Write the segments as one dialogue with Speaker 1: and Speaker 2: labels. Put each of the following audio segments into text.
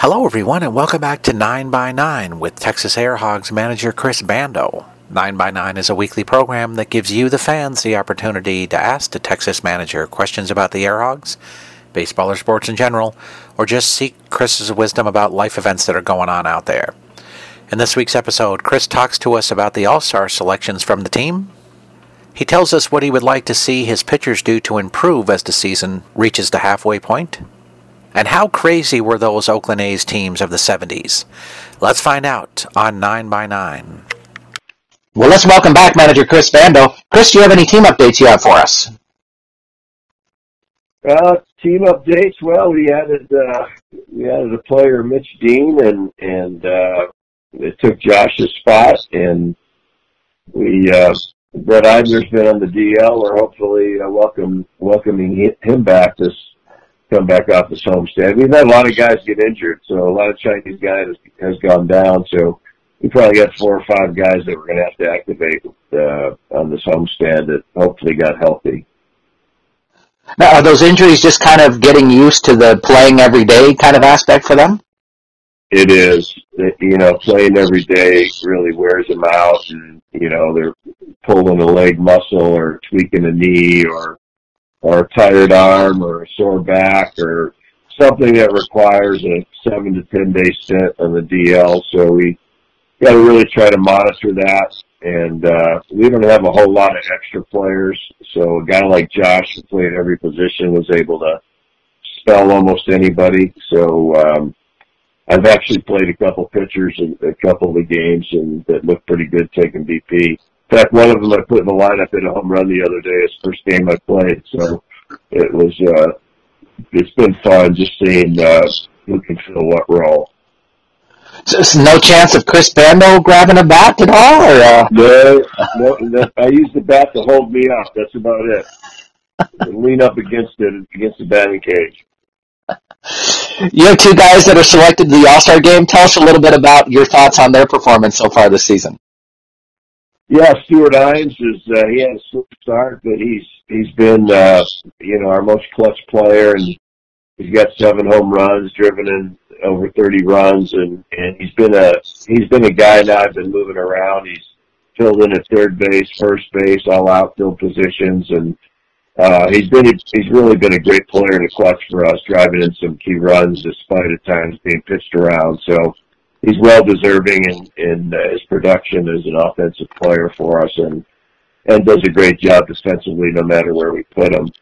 Speaker 1: Hello, everyone, and welcome back to 9x9 with Texas Air Hogs manager Chris Bando. 9x9 is a weekly program that gives you, the fans, the opportunity to ask the Texas manager questions about the Air Hogs, baseball or sports in general, or just seek Chris's wisdom about life events that are going on out there. In this week's episode, Chris talks to us about the All-Star selections from the team. He tells us what he would like to see his pitchers do to improve as the season reaches the halfway point. And how crazy were those Oakland A's teams of the 70s? Let's find out on 9x9.
Speaker 2: Well, let's welcome back manager Chris Bando. Chris, do you have any team updates you have for us?
Speaker 3: Team updates. Well, we added a player, Mitch Dean, and it took Josh's spot, and Brett Eibler's been on the DL. We're hopefully welcoming him back to come back off this homestand. We've had a lot of guys get injured, so a lot of Chinese guys has gone down. So we probably got 4 or 5 guys that we're going to have to activate on this homestand that hopefully got healthy.
Speaker 2: Now, are those injuries just kind of getting used to the playing every day kind of aspect for them?
Speaker 3: It is. Playing every day really wears them out, and, they're pulling a leg muscle or tweaking a knee or a tired arm or a sore back or something that requires a 7 to 10 day stint on the DL. So we got to really try to monitor that. And we don't have a whole lot of extra players. So a guy like Josh who played every position was able to spell almost anybody. So I've actually played a couple pitchers in a couple of the games and that looked pretty good taking BP. In fact, one of them I put in the lineup in a home run the other day. It's the first game I played, so it was. It's been fun just seeing who can fill what role.
Speaker 2: So no chance of Chris Bando grabbing a bat at all, or?
Speaker 3: No. I use the bat to hold me up. That's about it. Lean up against the batting cage.
Speaker 2: You have 2 guys that are selected to the All-Star game. Tell us a little bit about your thoughts on their performance so far this season.
Speaker 3: Yeah, Stuart Hines he had a slow start, but he's been our most clutch player, and he's got 7 home runs, driven in over 30 runs, and he's been a guy now I've been moving around. He's filled in at third base, first base, all outfield positions, and he's really been a great player in the clutch for us, driving in some key runs despite at times being pitched around. So he's well deserving in his production as an offensive player for us, and does a great job defensively no matter where we put him.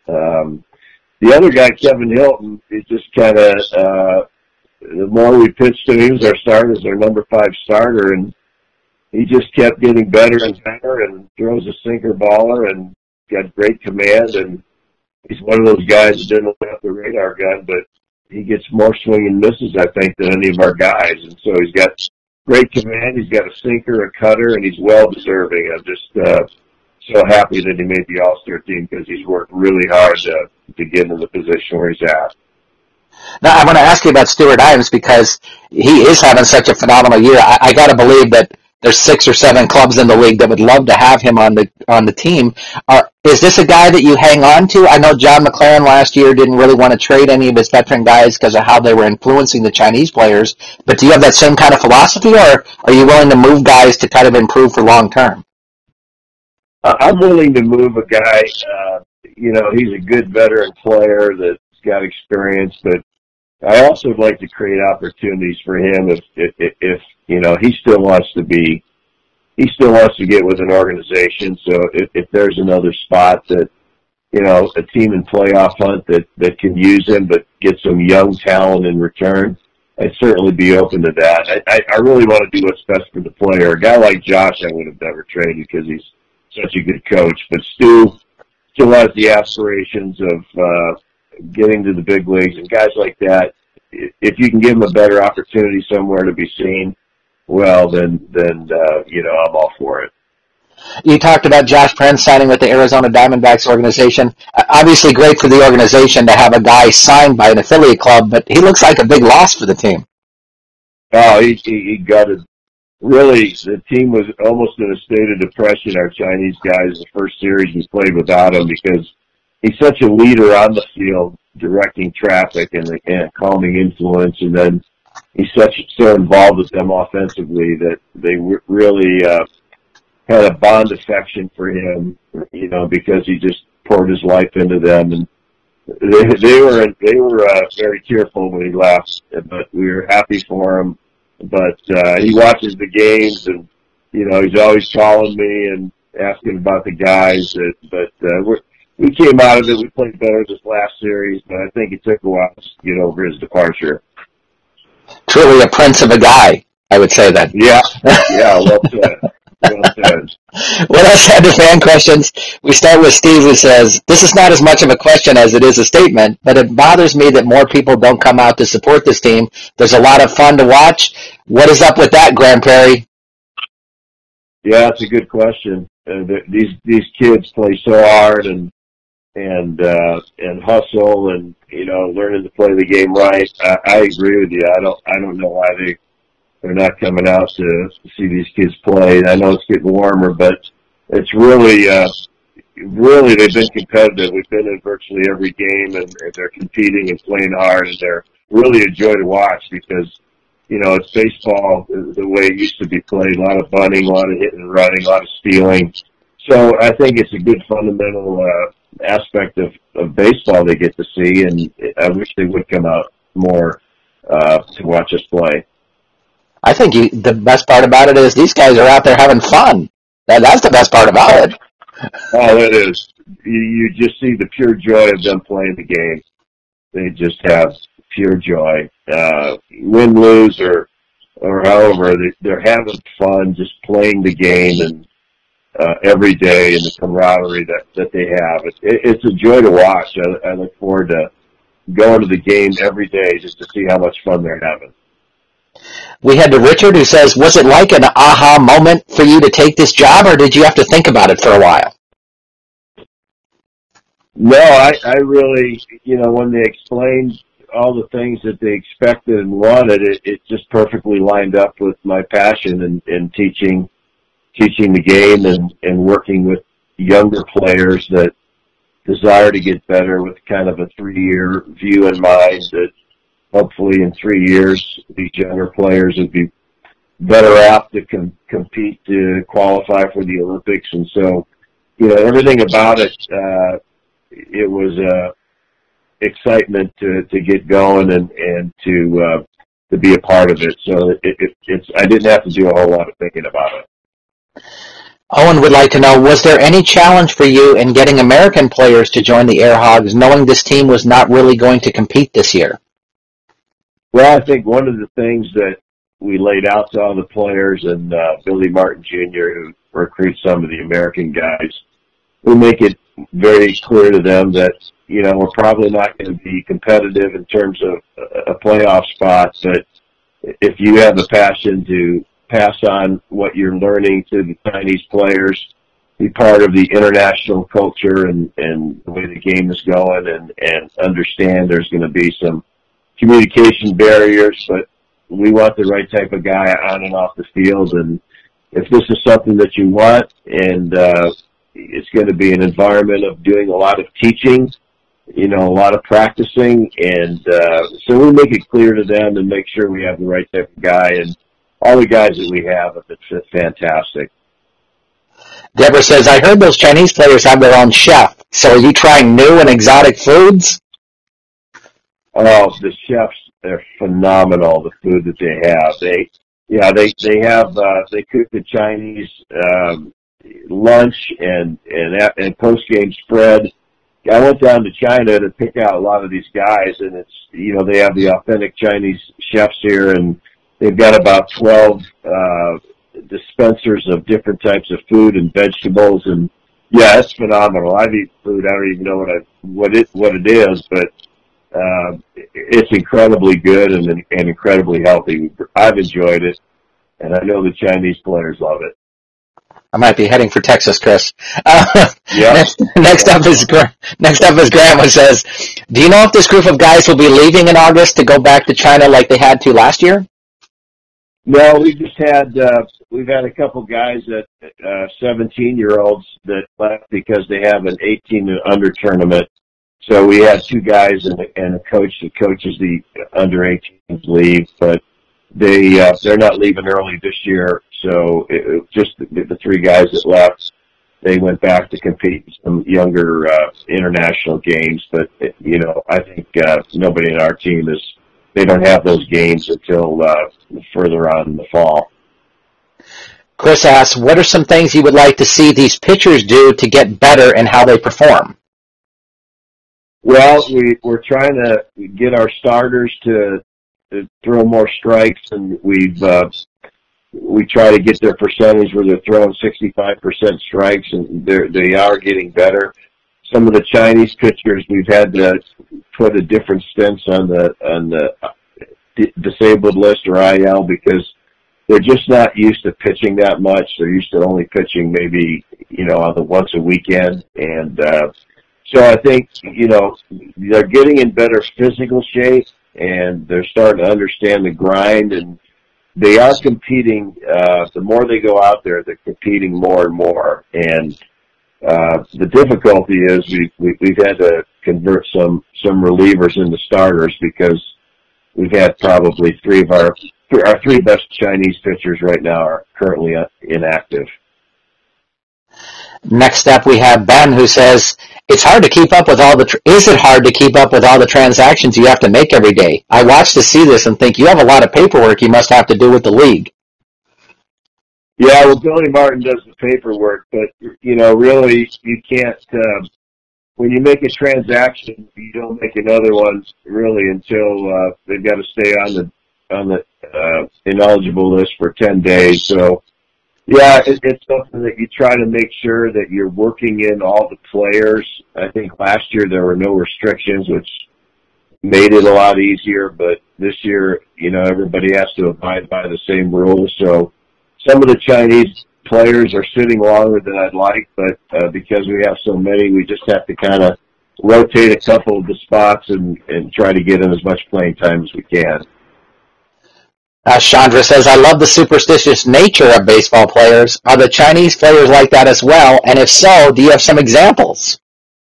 Speaker 3: The other guy, Kevin Hilton, is just kind of the more we pitched to him, he was our starter, as our number 5 starter, and he just kept getting better and better, and throws a sinker baller and got great command, and he's one of those guys that didn't have the radar gun, but he gets more swing and misses, I think, than any of our guys. And so he's got great command. He's got a sinker, a cutter, and he's well deserving. I'm just so happy that he made the All-Star team because he's worked really hard to get in the position where he's at.
Speaker 2: Now, I want to ask you about Stuart Hines because he is having such a phenomenal year. I got to believe that there's 6 or 7 clubs in the league that would love to have him on the team. Is this a guy that you hang on to? I know John McLaren last year didn't really want to trade any of his veteran guys because of how they were influencing the Chinese players. But do you have that same kind of philosophy, or are you willing to move guys to kind of improve for long term?
Speaker 3: I'm willing to move a guy. He's a good veteran player that's got experience, but I also would like to create opportunities for him if he still wants to get with an organization. So if there's another spot that, a team in playoff hunt that can use him but get some young talent in return, I'd certainly be open to that. I really want to do what's best for the player. A guy like Josh I would have never traded because he's such a good coach. But Stu still has the aspirations of getting to the big leagues, and guys like that, if you can give them a better opportunity somewhere to be seen, well, then I'm all for it.
Speaker 2: You talked about Josh Prince signing with the Arizona Diamondbacks organization. Obviously great for the organization to have a guy signed by an affiliate club, but he looks like a big loss for the team.
Speaker 3: Oh, he gutted. Really, the team was almost in a state of depression, our Chinese guys, the first series we played without him, because he's such a leader on the field, directing traffic and calming influence, and then he's so involved with them offensively that they really had a bond affection for him, because he just poured his life into them, and they were very tearful when he left, but we were happy for him. But he watches the games, and he's always calling me and asking about the guys. But we came out of it. We played better this last series, but I think it took a while to get over his departure.
Speaker 2: Truly a prince of a guy, I would say that.
Speaker 3: Yeah, well said. Well said.
Speaker 2: Well, let's head to fan questions. We start with Steve, who says, this is not as much of a question as it is a statement, but it bothers me that more people don't come out to support this team. There's a lot of fun to watch. What is up with that, Grand Prairie?
Speaker 3: Yeah, it's a good question. These kids play so hard and hustle and learning to play the game right. I agree with you. I don't know why they're not coming out to see these kids play. I know it's getting warmer, but it's really they've been competitive. We've been in virtually every game, and they're competing and playing hard, and they're really a joy to watch because it's baseball the way it used to be played. A lot of bunting, a lot of hitting and running, a lot of stealing. So I think it's a good fundamental aspect of baseball they get to see, and I wish they would come out more to watch us play.
Speaker 2: I think the best part about it is these guys are out there having fun. That's the best part about it.
Speaker 3: Oh, it is. You just see the pure joy of them playing the game. They just have pure joy. Win, lose, or however, they're having fun just playing the game and every day, and the camaraderie that they have. It's a joy to watch. I look forward to going to the game every day just to see how much fun they're having.
Speaker 2: We head to Richard, who says, was it like an aha moment for you to take this job, or did you have to think about it for a while?
Speaker 3: No, I really, when they explained all the things that they expected and wanted, it just perfectly lined up with my passion in teaching the game and working with younger players that desire to get better with kind of a 3-year view in mind that hopefully in 3 years these younger players would be better apt to compete to qualify for the Olympics. And so, everything about it, it was excitement to get going and to be a part of it. So I didn't have to do a whole lot of thinking about it.
Speaker 2: Owen would like to know, was there any challenge for you in getting American players to join the Air Hogs, knowing this team was not really going to compete this year?
Speaker 3: Well, I think one of the things that we laid out to all the players, and Billy Martin Jr., who recruits some of the American guys, we make it very clear to them that, we're probably not going to be competitive in terms of a playoff spot, but if you have the passion to pass on what you're learning to the Chinese players, be part of the international culture and the way the game is going, and understand there's going to be some communication barriers, but we want the right type of guy on and off the field. And if this is something that you want, and it's going to be an environment of doing a lot of teaching, a lot of practicing, and so we make it clear to them and make sure we have the right type of guy. And all the guys that we have have been fantastic.
Speaker 2: Deborah says, I heard those Chinese players have their own chef. So are you trying new and exotic foods?
Speaker 3: Oh, the chefs, they're phenomenal, the food that they have. They cook the Chinese lunch and post-game spread. I went down to China to pick out a lot of these guys, and it's, they have the authentic Chinese chefs here, and they've got about 12 dispensers of different types of food and vegetables, and yeah, it's phenomenal. I've eaten food, I don't even know what it is, but it's incredibly good and incredibly healthy. I've enjoyed it, and I know the Chinese players love it.
Speaker 2: I might be heading for Texas, Chris.
Speaker 3: Yeah.
Speaker 2: Next up is Graham, who says, do you know if this group of guys will be leaving in August to go back to China like they had to last year?
Speaker 3: No, we've had a couple guys that 17-year-olds that left because they have an 18 and under tournament. So we had 2 guys and a coach that coaches the under 18s leave, but they're not leaving early this year. So just the three guys that left, they went back to compete in some younger international games. But I think nobody in our team they don't have those games until further on in the fall.
Speaker 2: Chris asks, what are some things you would like to see these pitchers do to get better in how they perform?
Speaker 3: Well, we're trying to get our starters to throw more strikes, and we try to get their percentage where they're throwing 65% strikes, and they are getting better. Some of the Chinese pitchers, we've had to put a different stance on the disabled list or IL because they're just not used to pitching that much. They're used to only pitching maybe on the once a weekend, and so I think they're getting in better physical shape, and they're starting to understand the grind, and they are competing. The more they go out there, they're competing more and more. And the difficulty is we've had to convert some relievers into starters because we've had probably our three best Chinese pitchers right now are currently inactive.
Speaker 2: Next up, we have Ben, who says, is it hard to keep up with all the transactions you have to make every day? I watch to see this and think you have a lot of paperwork you must have to do with the league.
Speaker 3: Yeah, well, Billy Martin does the paperwork, but, really you can't, when you make a transaction, you don't make another one really until, they've got to stay on the ineligible list for 10 days. So, yeah, it's something that you try to make sure that you're working in all the players. I think last year there were no restrictions, which made it a lot easier, but this year, everybody has to abide by the same rules. So some of the Chinese players are sitting longer than I'd like, but because we have so many, we just have to kind of rotate a couple of the spots and try to get in as much playing time as we can.
Speaker 2: Chandra says, I love the superstitious nature of baseball players. Are the Chinese players like that as well? And if so, do you have some examples?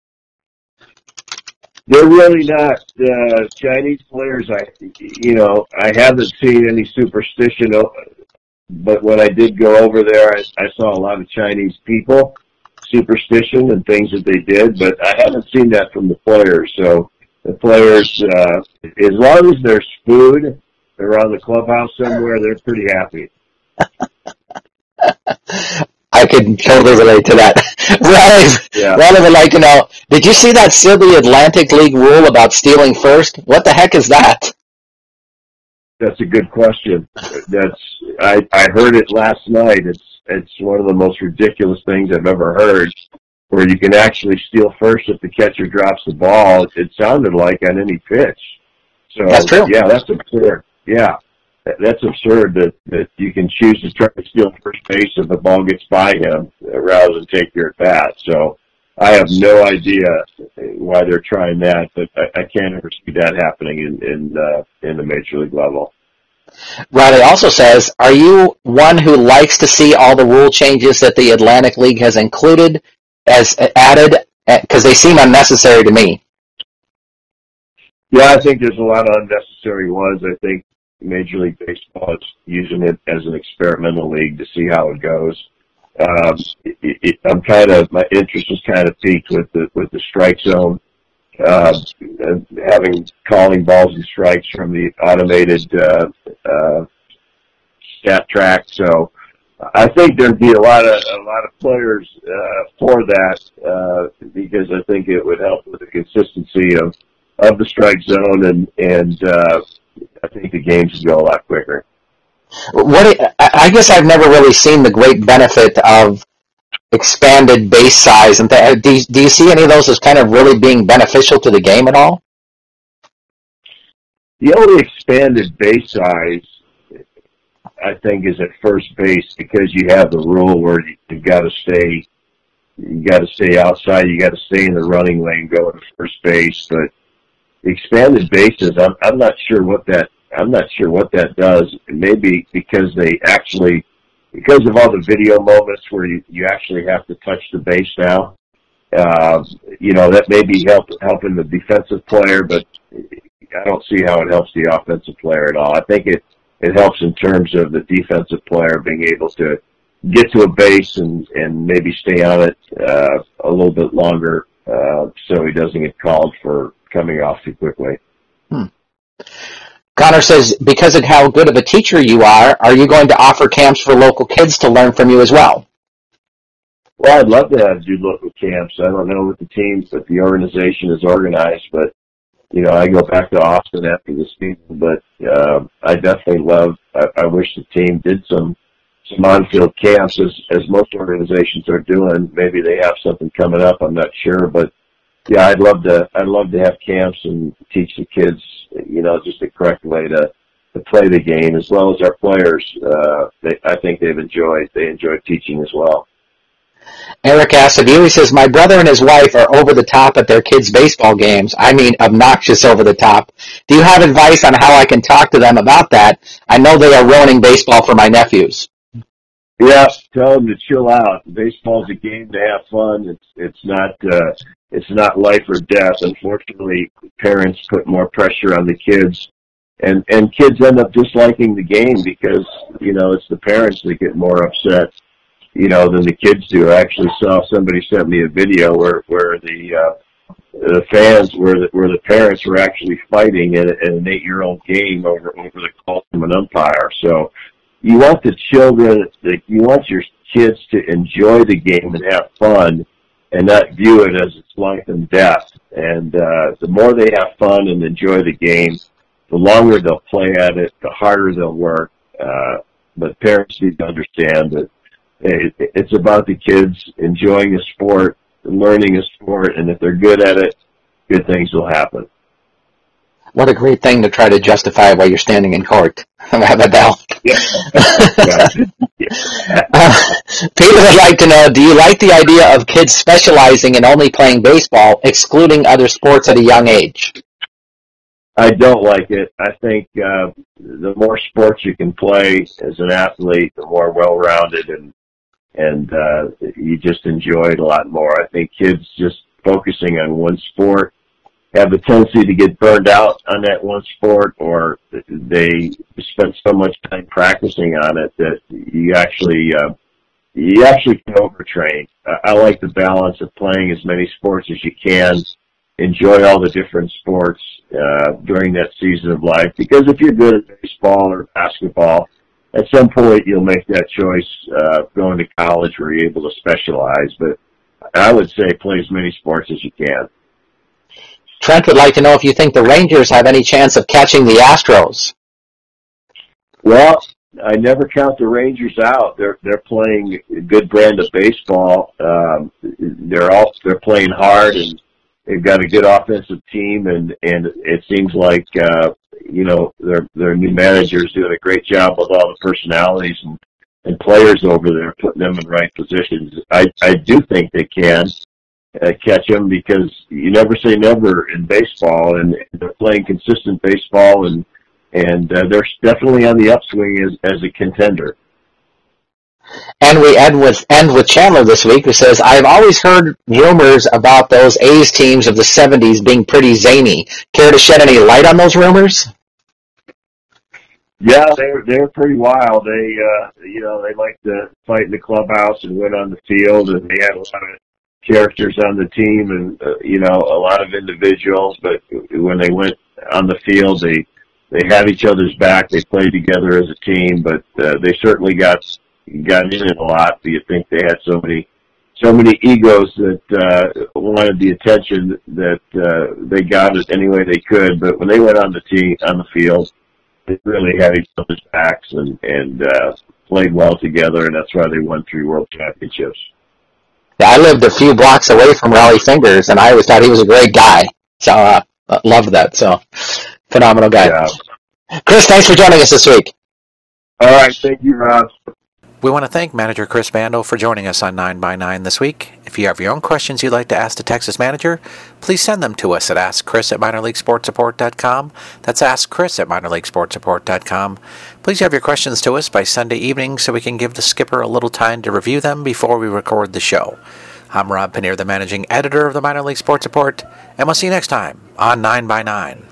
Speaker 3: They're really not. Chinese players, I haven't seen any superstition, but when I did go over there, I saw a lot of Chinese people, superstition and things that they did, but I haven't seen that from the players. So the players, as long as there's food around the clubhouse somewhere, they're pretty happy.
Speaker 2: I can totally relate to that. Riley would like to know, did you see that silly Atlantic League rule about stealing first? What the heck is that?
Speaker 3: That's a good question. I heard it last night. It's one of the most ridiculous things I've ever heard, where you can actually steal first if the catcher drops the ball. It sounded like on any pitch. So
Speaker 2: that's true.
Speaker 3: Yeah, that's absurd. Yeah, that's absurd that you can choose to try to steal first base if the ball gets by him rather than take your at bat. So I have no idea why they're trying that, but I can't ever see that happening in the major league level.
Speaker 2: Riley also says, are you one who likes to see all the rule changes that the Atlantic League has added, because they seem unnecessary to me?
Speaker 3: Yeah, I think there's a lot of unnecessary ones. I think Major League Baseball is using it as an experimental league to see how it goes. My interest is kind of peaked with the strike zone, calling balls and strikes from the automated stat track. So I think there'd be a lot of players for that because I think it would help with the consistency of the strike zone, and I think the games would go a lot quicker.
Speaker 2: I guess I've never really seen the great benefit of expanded base size. And do you see any of those as kind of really being beneficial to the game at all?
Speaker 3: The only expanded base size, I think, is at first base because you have the rule where you've got to stay outside, you got to stay in the running lane going to first base. But expanded bases, I'm not sure what that does. Maybe because because of all the video moments where you actually have to touch the base now. That may be helping the defensive player, but I don't see how it helps the offensive player at all. I think it helps in terms of the defensive player being able to get to a base and maybe stay on it a little bit longer so he doesn't get called for coming off too quickly.
Speaker 2: Connor says, because of how good of a teacher you are you going to offer camps for local kids to learn from you as well?
Speaker 3: Well, I'd love to do local camps. I don't know what the team, but the organization is organized, but I go back to Austin after the season, but I definitely I wish the team did some on-field camps as most organizations are doing. Maybe they have something coming up, I'm not sure, but yeah, I'd love to have camps and teach the kids, just the correct way to play the game, as well as our players. I think they enjoy teaching as well.
Speaker 2: Eric asks of you, he says, my brother and his wife are over the top at their kids' baseball games. I mean, obnoxious over the top. Do you have advice on how I can talk to them about that? I know they are ruining baseball for my nephews.
Speaker 3: Yeah, tell them to chill out. Baseball's a game to have fun. It's not life or death. Unfortunately, parents put more pressure on the kids, and kids end up disliking the game because, it's the parents that get more upset, than the kids do. I actually saw somebody sent me a video where the fans, where the parents were actually fighting in an 8-year-old game over the call from an umpire. So you want the children, you want your kids to enjoy the game and have fun, and not view it as it's life and death. And the more they have fun and enjoy the game, the longer they'll play at it, the harder they'll work. But parents need to understand that it's about the kids enjoying a sport, learning a sport, and if they're good at it, good things will happen.
Speaker 2: What a great thing to try to justify while you're standing in court. Have a bell.
Speaker 3: Yeah.
Speaker 2: Peter would like to know, do you like the idea of kids specializing in only playing baseball, excluding other sports at a young age?
Speaker 3: I don't like it. I think the more sports you can play as an athlete, the more well-rounded and you just enjoy it a lot more. I think kids just focusing on one sport have a tendency to get burned out on that one sport, or they spend so much time practicing on it that you actually can overtrain. I like the balance of playing as many sports as you can, enjoy all the different sports during that season of life, because if you're good at baseball or basketball, at some point you'll make that choice going to college where you're able to specialize. But I would say play as many sports as you can.
Speaker 2: Trent would like to know if you think the Rangers have any chance of catching the Astros.
Speaker 3: Well, I never count the Rangers out. They're playing a good brand of baseball. They're playing hard, and they've got a good offensive team, and it seems like their new manager's doing a great job with all the personalities and players over there, putting them in right positions. I do think they can catch them, because you never say never in baseball, and they're playing consistent baseball, and they're definitely on the upswing as a contender.
Speaker 2: And we end with Chandler this week, who says, I've always heard rumors about those A's teams of the 70s being pretty zany. Care to shed any light on those rumors?
Speaker 3: Yeah, they're pretty wild. They like to fight in the clubhouse and win on the field, and they had a lot of characters on the team, and a lot of individuals. But when they went on the field, they had each other's back. They played together as a team, but they certainly got in it a lot. Do you think they had so many egos that wanted the attention that they got it any way they could? But when they went on the field, they really had each other's backs and played well together, and that's why they won 3 world championships.
Speaker 2: Yeah, I lived a few blocks away from Raleigh Fingers, and I always thought he was a great guy. So loved that. So phenomenal guy. Yeah. Chris, thanks for joining us this week.
Speaker 3: All right, thank you, Rob.
Speaker 1: We want to thank Manager Chris Bando for joining us on 9x9 this week. If you have your own questions you'd like to ask the Texas manager, please send them to us at AskChris@minorleaguesportsreport.com. That's AskChris@minorleaguesportsreport.com. Please have your questions to us by Sunday evening so we can give the skipper a little time to review them before we record the show. I'm Rob Paneer, the managing editor of the Minor League Sports Report, and we'll see you next time on 9x9.